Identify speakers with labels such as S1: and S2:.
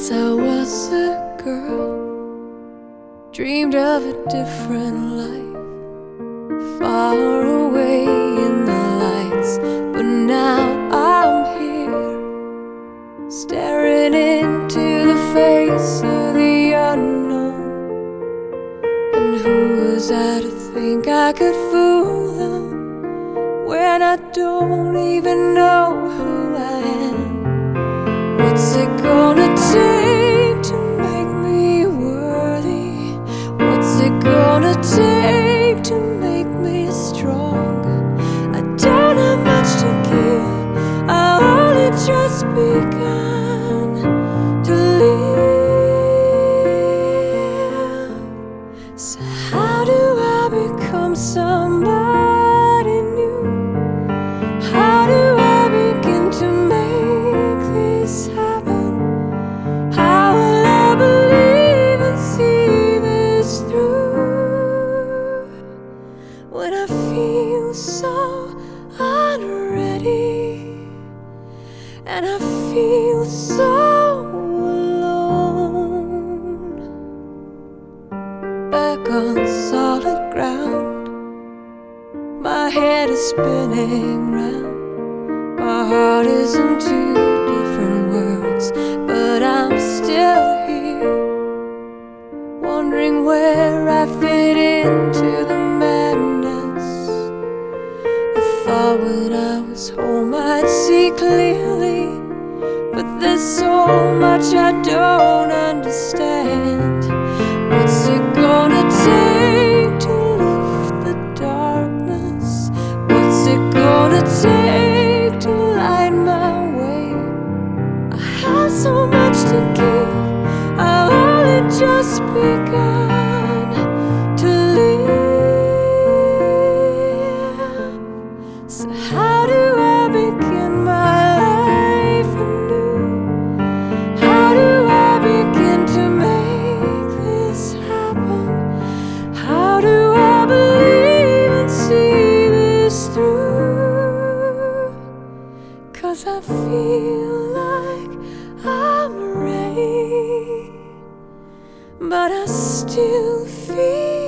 S1: Since I was a girl, dreamed of a different life, far away in the lights. But now I'm here, staring into the face of the unknown. And who was I to think I could fool them, when I don't even know who I am? What's it gonna take to make me worthy? What's it gonna take to make me strong? I don't have much to give, I only just begun to live. So how do I become somebody new? How do I begin to make this happen? How will I believe and see this through, when I feel so unready, and I feel so alone? Back on solid ground, my head is spinning round. My heart is in two different worlds, but I'm still here, wondering where I fit into the madness. I thought when I was home I'd see clearly, but there's so much I don't understand. What's it gonna take to lift the darkness? What's it gonna take to light my way? I have so much to give, I've only just begun to live. So how do I begin my life anew? How do I begin to make this happen? How do I believe and see this through? 'Cause I feel like I'm ready, but I still feel